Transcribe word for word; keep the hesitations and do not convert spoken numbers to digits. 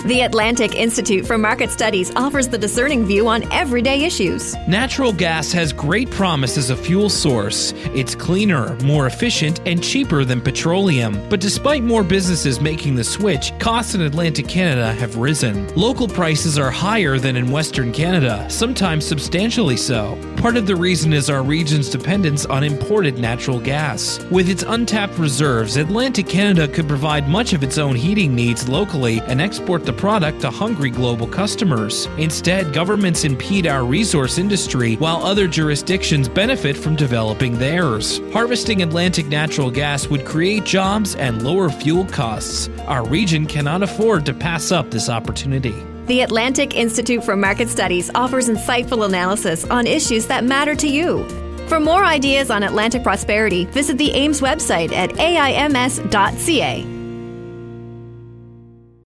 The Atlantic Institute for Market Studies offers the discerning view on everyday issues. Natural gas has great promise as a fuel source. It's cleaner, more efficient, and cheaper than petroleum. But despite more businesses making the switch, costs in Atlantic Canada have risen. Local prices are higher than in Western Canada, sometimes substantially so. Part of the reason is our region's dependence on imported natural gas. With its untapped reserves, Atlantic Canada could provide much of its own heating needs locally and export the product to hungry global customers. Instead, governments impede our resource industry while other jurisdictions benefit from developing theirs. Harvesting Atlantic natural gas would create jobs and lower fuel costs. Our region cannot afford to pass up this opportunity. The Atlantic Institute for Market Studies offers insightful analysis on issues that matter to you. For more ideas on Atlantic prosperity, visit the A I M S website at A I M S dot C A.